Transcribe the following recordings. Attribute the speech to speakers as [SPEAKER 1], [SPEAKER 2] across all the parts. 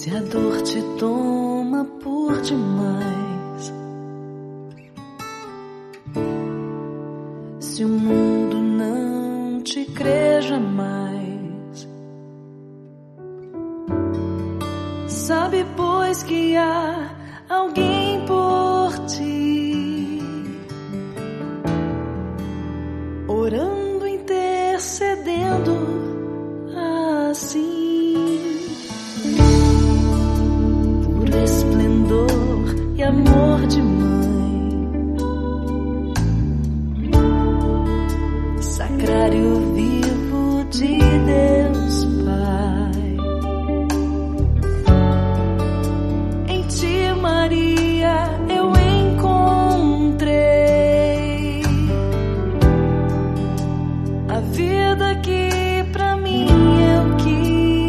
[SPEAKER 1] Se a dor te toma por demais, se o mundo não te crê jamais, sabe pois que há alguém por ti, orando, intercedendo assim. Esplendor e amor de mãe, sacrário vivo de Deus Pai. Em ti, Maria, eu encontrei a vida que pra mim eu quis.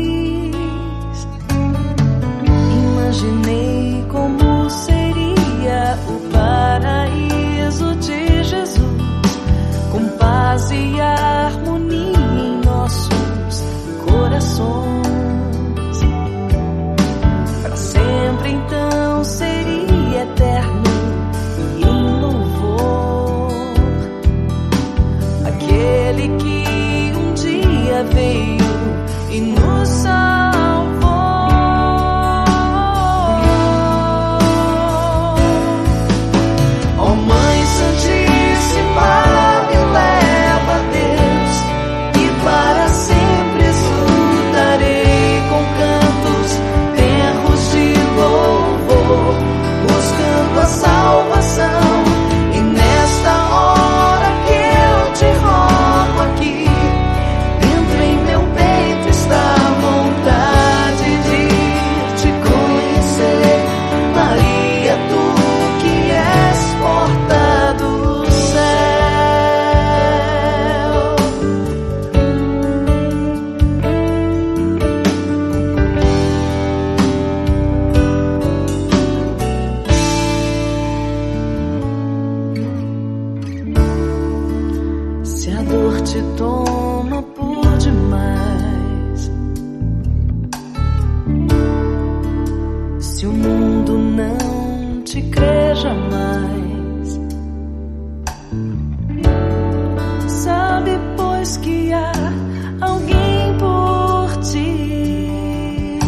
[SPEAKER 1] Imaginei como seria o paraíso de Jesus, com paz e harmonia em nossos corações. Para sempre então seria eterno e em louvor aquele que um dia veio e nos salvou. Se a dor te toma por demais, se o mundo não te crê jamais, sabe pois que há alguém por ti,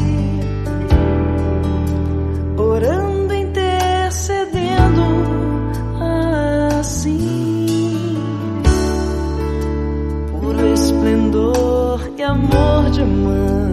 [SPEAKER 1] orando, intercedendo assim. Esplendor e amor de mãe,